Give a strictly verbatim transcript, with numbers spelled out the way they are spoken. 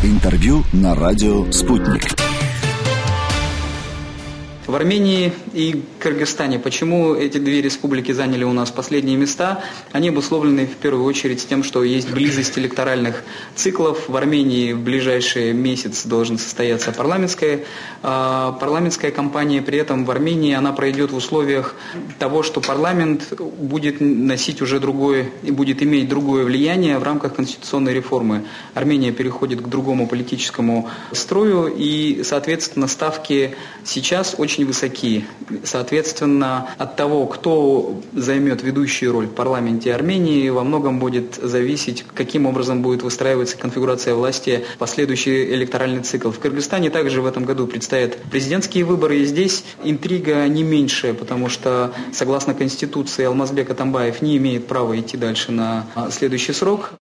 Интервью на радио «Спутник». В Армении и Кыргызстане. Почему эти две республики заняли у нас последние места? Они обусловлены в первую очередь тем, что есть близость электоральных циклов. В Армении в ближайший месяц должен состояться парламентская, э, парламентская кампания. При этом в Армении она пройдет в условиях того, что парламент будет носить уже другое и будет иметь другое влияние в рамках конституционной реформы. Армения переходит к другому политическому строю, и, соответственно, ставки сейчас очень высоки. Соответственно, от того, кто займет ведущую роль в парламенте Армении, во многом будет зависеть, каким образом будет выстраиваться конфигурация власти в последующий электоральный цикл. В Кыргызстане также в этом году предстоят президентские выборы, и здесь интрига не меньшая, потому что, согласно Конституции, Алмазбек Атамбаев не имеет права идти дальше на следующий срок.